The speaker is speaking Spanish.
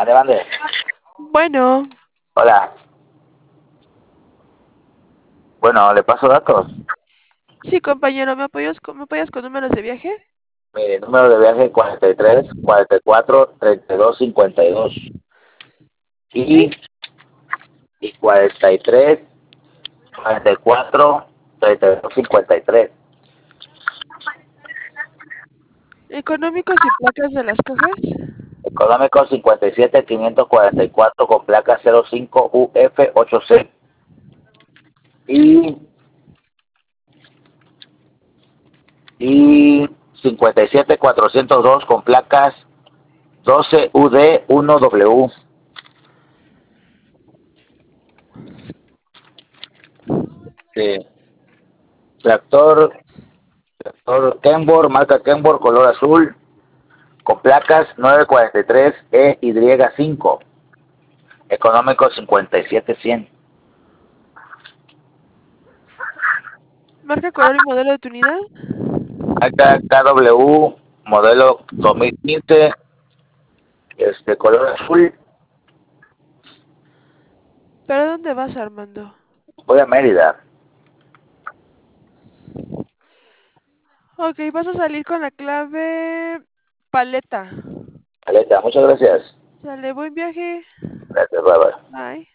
Mande, mande. Bueno, Hola. Bueno, le paso datos. sí, compañero, ¿me apoyas con números de viaje? Mi número de viaje 43 44 32 52 ¿Sí? y, y 43 44 32 53. Económicos y placas de las cajas. Económico 57 544 con placa 05 UF8C. Y, y 57 402 con placas 12 UD1W. Sí. Tractor, tractor Kenworth, marca Kenworth, color azul, con placas 943 EY5, económico 57100. Marca, color y modelo de tu unidad. Marca KW, modelo 2015, color azul. ¿Para dónde vas, Armando? Voy a Mérida. Ok, vas a salir con la clave paleta. Aleta, muchas gracias. Sale, buen viaje. Gracias, bye bye. Bye.